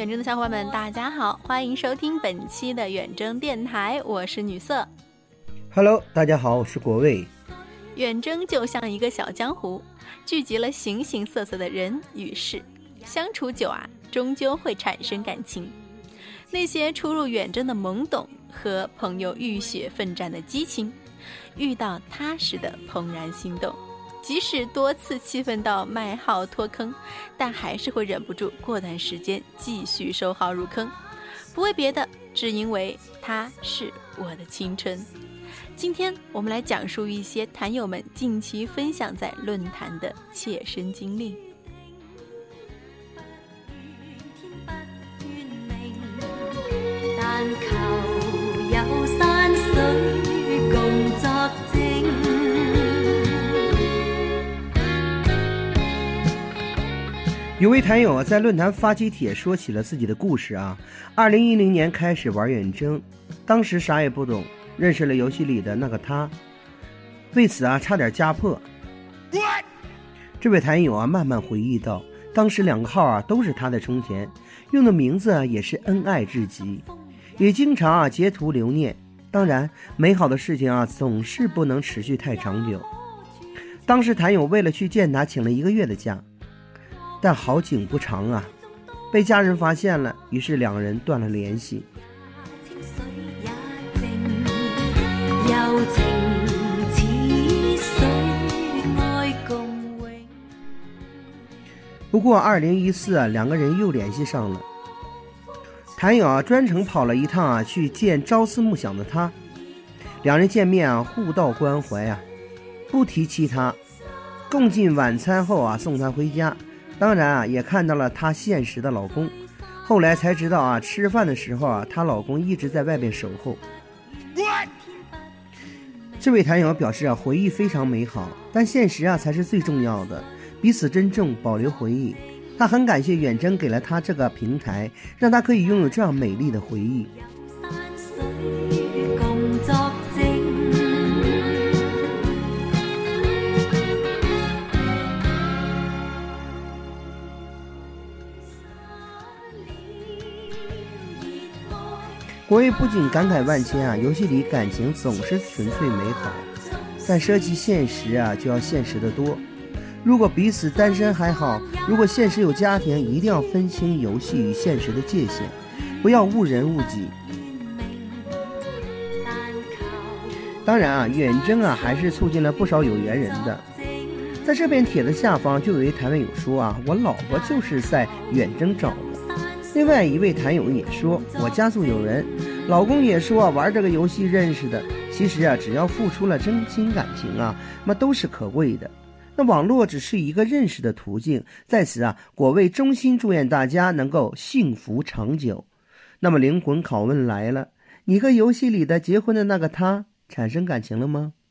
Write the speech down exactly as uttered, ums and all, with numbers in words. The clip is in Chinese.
远征的小伙伴们大家好，欢迎收听本期的远征电台，我是女色。 Hello， 大家好，我是国卫。 远征就像一个小江湖，聚集了形形色色的人与事，相处久啊，终究会产生感情。那些初入远征的懵懂和朋友浴血奋战的激情，遇到他时的怦然心动，即使多次气愤到卖号脱坑，但还是会忍不住过段时间继续收号入坑，不为别的，只因为他是我的青春。今天我们来讲述一些坛友们近期分享在论坛的切身经历。但求有山水共作證。 有位坛友在论坛发起帖说起了自己的故事啊。二零一零年开始玩远征，当时啥也不懂，认识了游戏里的那个他，为此啊差点家破。这位坛友啊慢慢回忆到，当时两个号啊都是他在充钱，用的名字啊也是恩爱至极，也经常啊截图留念。当然美好的事情啊总是不能持续太长久。当时坛友为了去见他请了一个月的假，但好景不长啊，被家人发现了，于是两人断了联系。不过二零一四啊，两个人又联系上了。坛友啊专程跑了一趟啊去见朝思暮想的他，两人见面啊互道关怀啊，不提其他，共进晚餐后啊送他回家。当然啊也看到了她现实的老公，后来才知道啊吃饭的时候啊她老公一直在外边守候。这位坛友表示啊回忆非常美好，但现实啊才是最重要的，彼此珍重，保留回忆。他很感谢远征给了他这个平台，让他可以拥有这样美丽的回忆。国卫不仅感慨万千啊，游戏里感情总是纯粹美好，但涉及现实啊就要现实的多。如果彼此单身还好，如果现实有家庭，一定要分清游戏与现实的界限，不要误人误己。当然啊，远征啊还是促进了不少有缘人的。在这篇帖子下方就有一坛友说啊，我老婆就是在远征找的。另外一位坛友也说，我家族有人，老公也说啊玩这个游戏认识的。其实啊只要付出了真心感情啊，那都是可贵的。那网络只是一个认识的途径，在此啊果卫衷心祝愿大家能够幸福长久。那么灵魂拷问来了，你和游戏里的结婚的那个他产生感情了吗？